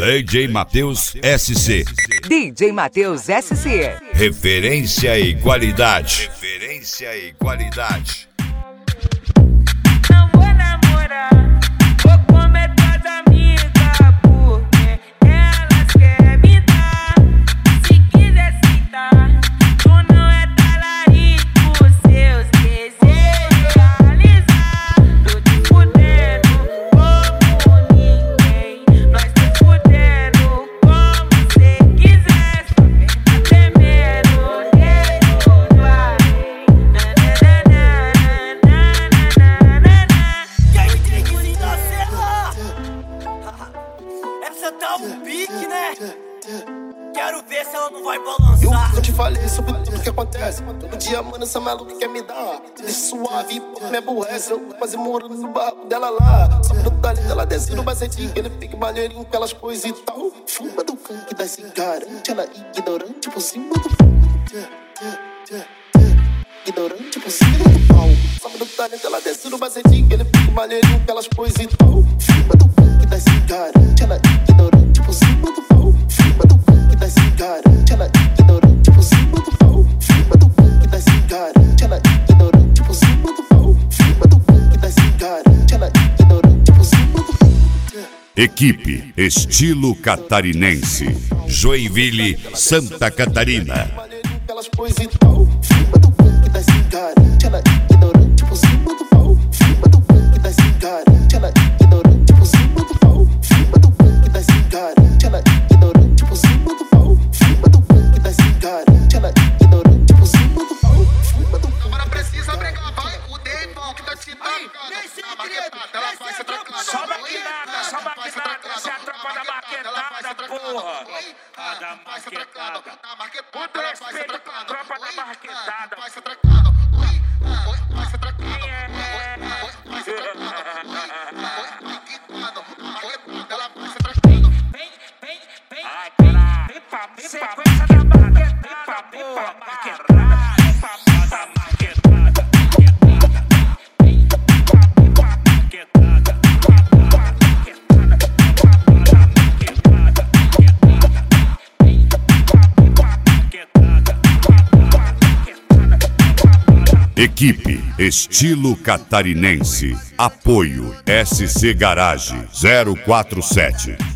DJ Matheus SC. DJ Matheus SC. Referência e qualidade. Referência e qualidade. Não vou namorar, vou comer tuas amigas, porque elas querem me dar. Se quiser citar, tu não é talarico, seus desejos realizar. Tô te fudendo como ninguém, nós te fudendo como cê quiser. Só vem tá temendo, dedo vai. Essa tá um pique, né? Quero ver se ela não vai balançar. Eu te falei sobre tudo que acontece. Todo dia, mano, essa maluca quer me dar. Deixa suave, pouco me aborrece. Eu tô quase morando no barco dela lá. Só pro talento, ela desce no bacetinho. Ele fica maneirinho, aquelas coisas e tal. Fuma do funk da cigarante. Ela ignorante por cima do funk. Ignorante por cima do pau. Só pro talento, ela desce no bacetinho. Ele fica maneirinho, aquelas coisas e tal. Fuma do funk da cigarante. Ela ignorante por cima do pau. Fuma do funk da cigarante. Ela ignorante por cima do pau. Fuma do funk da cigarante. Ela ignorante por cima do pau. Fuma do funk da cigarante. Ela ignorante por cima do pau. Equipe Estilo Catarinense. Joinville, Santa Catarina. Aquelas coisas e tal. Fuma do funk da cigarante. Ela ignorante por cima do pau. Fuma do funk da cigarante. Ela ignorante por cima do pau. Fuma do funk da cigarante. Ela ignorante por cima do pau. Fuma do funk da cigarante. Ela ignorante por cima do pau. Fuma do funk. Agora precisa brigar, vai. O Deivão que tá te dando. Ela vai ser trancada. Só maquinada, só maquinada. Essa é a tropa da maquetada, porra. A da maquetada. Puta respeito pra tropa da maquetada. Vai ser trancada. Vai ser trancada. Vai ser trancada. Ela vai ser trancada. Vem. Vem pra sequência da maquetada, porra. Maquetada. Da maquetada. Equipe Estilo Catarinense. Apoio SC Garage 047.